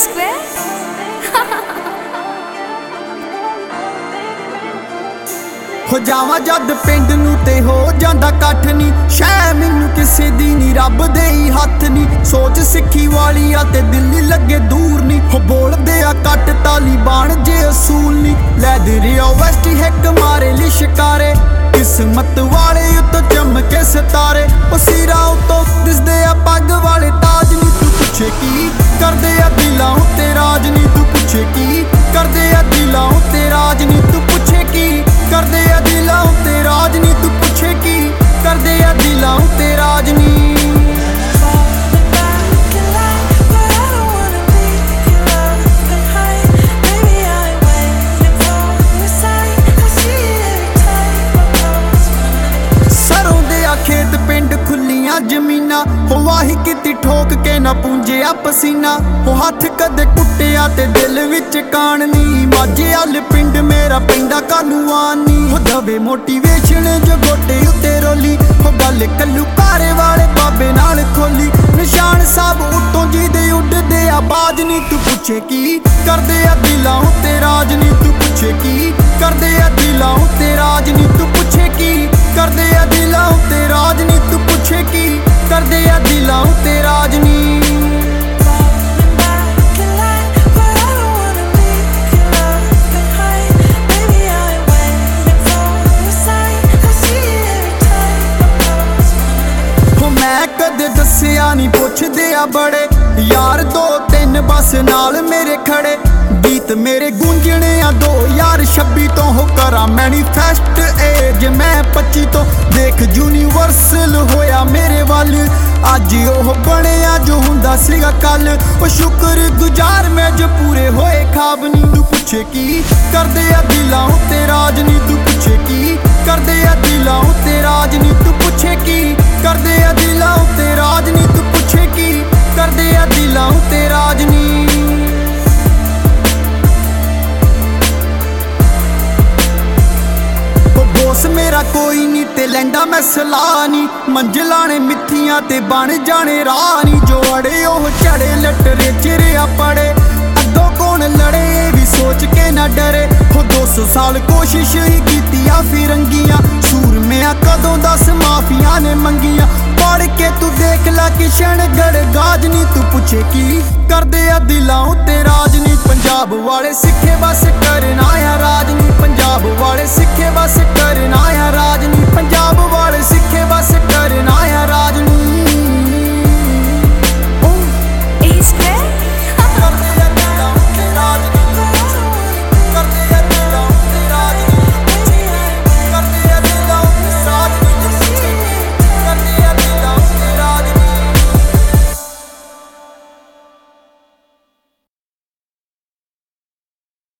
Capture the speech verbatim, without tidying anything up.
Square हो जावा जद पिंड नू ते हो जांदा कठ नी शै मैनू किसे दी नी रब दे ही हथ नी सोच सिक्खी वाली आ ते दिल्ली लगे दूर नी हो बोलदे आ कट तालीबान जे असूल नी लै दरिया वेस्ट हिक मारे ली शिकारे किस्मत वाले उत्तो चमके सितारे ओ सिरा उत्तो दिसदे आ पग वाले ताज नी तू पुछे की करदे आ दिलां उत्ते राज नी तू पुछे की करदे आ दिलां उत्ते राज नी तू पुछे की करदे आ दिलां उत्ते राज नी तू पुछे की करदे आ दिलां उत्ते राज नी खेत पिंड खुलियां जमीना हो वाही किती ठोक के ना पूंजिया पसीना हो हाथ कदे कुट्टिया ते दिल विच काननी माझे अल पिंड मेरा पिंडा कानूआनी हो दवे मोटिवेशन जो गोटे उत्ते रोली हो गल कल्लूकारे वाले बाबे नाल खोली निशान सब उत्तों जी दे उड़दे आबाज नी तू पुछे की करदे आ दिलां उत्ते राज नी तू पुछे की करदे आ दिलां उत्ते राज नी तू पुछे की करदे आ दिलां उत्ते राज नी तू पुछे की करदे आ दिलां उत्ते राज नी हो मैं कदे दस्सिया नी पुछदे आ बड़े यार दो तीन बस नाल मेरे खड़े गीत मेरे गूंजने आ दो यार छब्बी तो हो करा मैनीफेस्ट एज मैं पच्ची तो देख यूनिवर्सल होया मेरे वाल अज ओह बनिया जो हुंदा सीगा कल ओ शुक्र गुजार मैं जो पूरे होए खाब नी तू पुछे की करदे आ दिलां उत्ते राज नी तू पुछे की करदे आ दिलां उत्ते राज नी तू पुछे की करदे आ दिलां उत्ते राज नी तू पुछे की करदे आ दिलां उत्ते राज नी बोस मेरा कोई नी ते लैंदा मैं सलाह नी मंजिलां ने मित्थियां ते बन जाने राह नी जो अड़े ओह चढ़े लटरे चिरिया पड़े अग्गों कौन लड़े भी सोच के ना डरे हो दो सौ साल कोशिश ही कीतियां फिरंगियां सूरमियां कदों दस माफिया ने मंगियां पढ़ के तू देख ला किशनगढ़ गाज नी तू पुछे की करदे आ दिलां उत्ते राज नी पंजाब वाले सिखे बस करना आ राज नी पंजाब वाले सिखे बस करना आ राज नी